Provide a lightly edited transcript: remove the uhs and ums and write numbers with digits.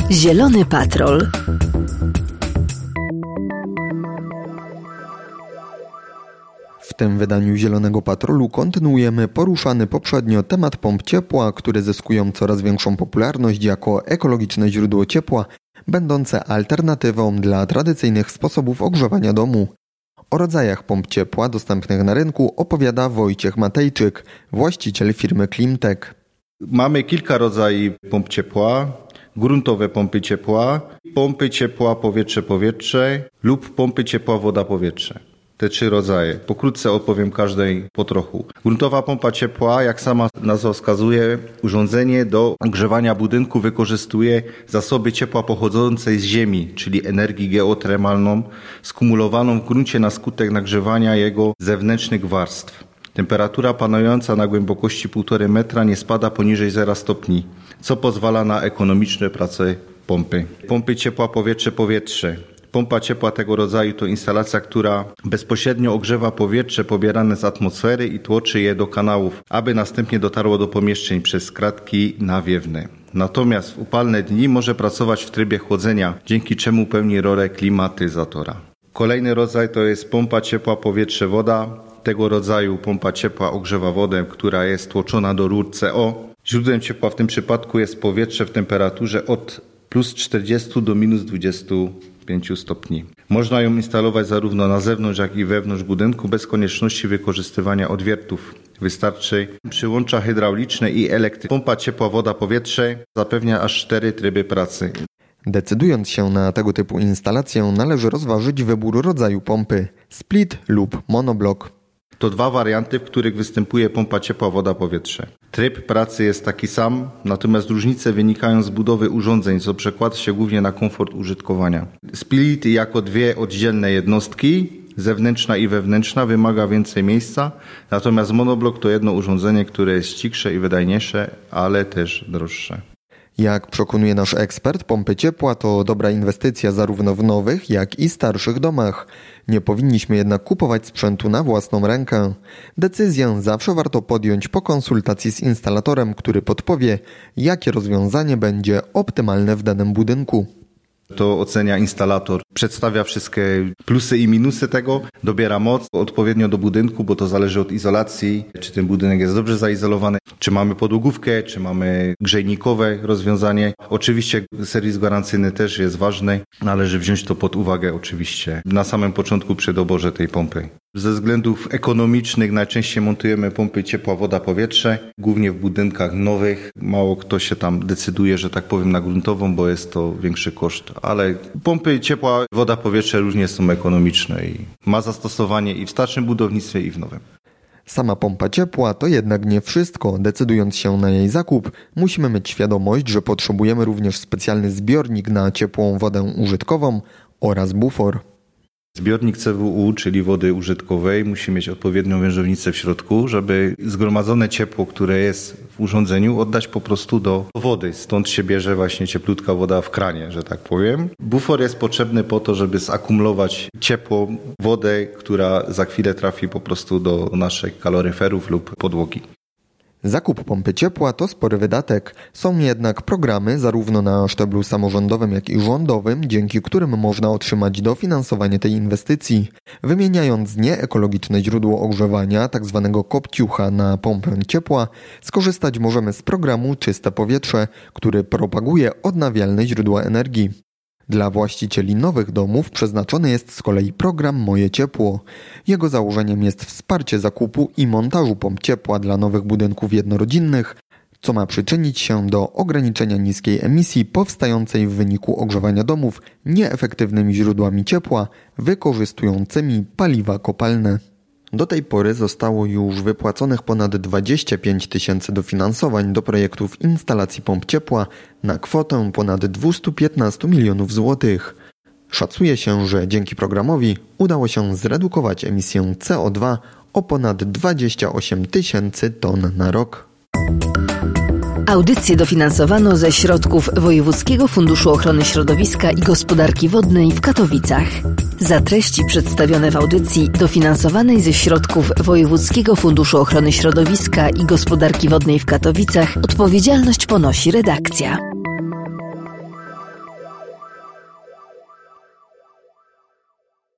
Zielony Patrol. W tym wydaniu Zielonego Patrolu kontynuujemy poruszany poprzednio temat pomp ciepła, które zyskują coraz większą popularność jako ekologiczne źródło ciepła, będące alternatywą dla tradycyjnych sposobów ogrzewania domu. O rodzajach pomp ciepła dostępnych na rynku opowiada Wojciech Matejczyk, właściciel firmy Klimtek. Mamy kilka rodzajów pomp ciepła. Gruntowe pompy ciepła powietrze-powietrze lub pompy ciepła woda-powietrze. Te 3 rodzaje. Pokrótce opowiem każdej po trochu. Gruntowa pompa ciepła, jak sama nazwa wskazuje, urządzenie do ogrzewania budynku wykorzystuje zasoby ciepła pochodzącej z ziemi, czyli energię geotermalną, skumulowaną w gruncie na skutek nagrzewania jego zewnętrznych warstw. Temperatura panująca na głębokości 1,5 metra nie spada poniżej 0 stopni, co pozwala na ekonomiczne prace pompy. Pompy ciepła powietrze-powietrze. Pompa ciepła tego rodzaju to instalacja, która bezpośrednio ogrzewa powietrze pobierane z atmosfery i tłoczy je do kanałów, aby następnie dotarło do pomieszczeń przez kratki nawiewne. Natomiast w upalne dni może pracować w trybie chłodzenia, dzięki czemu pełni rolę klimatyzatora. Kolejny rodzaj to jest pompa ciepła powietrze-woda. Tego rodzaju pompa ciepła ogrzewa wodę, która jest tłoczona do rur CO. Źródłem ciepła w tym przypadku jest powietrze w temperaturze od plus 40 do minus 25 stopni. Można ją instalować zarówno na zewnątrz, jak i wewnątrz budynku bez konieczności wykorzystywania odwiertów. Wystarczy przyłącza hydrauliczne i elektryczne. Pompa ciepła woda-powietrze zapewnia aż 4 tryby pracy. Decydując się na tego typu instalację, należy rozważyć wybór rodzaju pompy – split lub monoblok. To 2 warianty, w których występuje pompa ciepła woda-powietrze. Tryb pracy jest taki sam, natomiast różnice wynikają z budowy urządzeń, co przekłada się głównie na komfort użytkowania. Split jako 2 oddzielne jednostki, zewnętrzna i wewnętrzna, wymaga więcej miejsca, natomiast monoblok to jedno urządzenie, które jest cichsze i wydajniejsze, ale też droższe. Jak przekonuje nasz ekspert, pompy ciepła to dobra inwestycja zarówno w nowych, jak i starszych domach. Nie powinniśmy jednak kupować sprzętu na własną rękę. Decyzję zawsze warto podjąć po konsultacji z instalatorem, który podpowie, jakie rozwiązanie będzie optymalne w danym budynku. To ocenia instalator, przedstawia wszystkie plusy i minusy tego, dobiera moc odpowiednio do budynku, bo to zależy od izolacji, czy ten budynek jest dobrze zaizolowany, czy mamy podłogówkę, czy mamy grzejnikowe rozwiązanie. Oczywiście serwis gwarancyjny też jest ważny, należy wziąć to pod uwagę oczywiście na samym początku przy doborze tej pompy. Ze względów ekonomicznych najczęściej montujemy pompy ciepła woda-powietrze, głównie w budynkach nowych. Mało kto się tam decyduje, że tak powiem, na gruntową, bo jest to większy koszt. Ale pompy ciepła woda-powietrze różnie są ekonomiczne i ma zastosowanie i w starszym budownictwie, i w nowym. Sama pompa ciepła to jednak nie wszystko. Decydując się na jej zakup, musimy mieć świadomość, że potrzebujemy również specjalny zbiornik na ciepłą wodę użytkową oraz bufor. Zbiornik CWU, czyli wody użytkowej, musi mieć odpowiednią wężownicę w środku, żeby zgromadzone ciepło, które jest w urządzeniu, oddać po prostu do wody. Stąd się bierze właśnie cieplutka woda w kranie, że tak powiem. Bufor jest potrzebny po to, żeby zakumulować ciepło, wodę, która za chwilę trafi po prostu do naszych kaloryferów lub podłogi. Zakup pompy ciepła to spory wydatek. Są jednak programy zarówno na szczeblu samorządowym, jak i rządowym, dzięki którym można otrzymać dofinansowanie tej inwestycji. Wymieniając nieekologiczne źródło ogrzewania, tzw. kopciucha na pompę ciepła, skorzystać możemy z programu Czyste Powietrze, który propaguje odnawialne źródła energii. Dla właścicieli nowych domów przeznaczony jest z kolei program Moje Ciepło. Jego założeniem jest wsparcie zakupu i montażu pomp ciepła dla nowych budynków jednorodzinnych, co ma przyczynić się do ograniczenia niskiej emisji powstającej w wyniku ogrzewania domów nieefektywnymi źródłami ciepła wykorzystującymi paliwa kopalne. Do tej pory zostało już wypłaconych ponad 25 000 dofinansowań do projektów instalacji pomp ciepła na kwotę ponad 215 milionów złotych. Szacuje się, że dzięki programowi udało się zredukować emisję CO2 o ponad 28 000 ton na rok. Audycję dofinansowano ze środków Wojewódzkiego Funduszu Ochrony Środowiska i Gospodarki Wodnej w Katowicach. Za treści przedstawione w audycji dofinansowanej ze środków Wojewódzkiego Funduszu Ochrony Środowiska i Gospodarki Wodnej w Katowicach odpowiedzialność ponosi redakcja.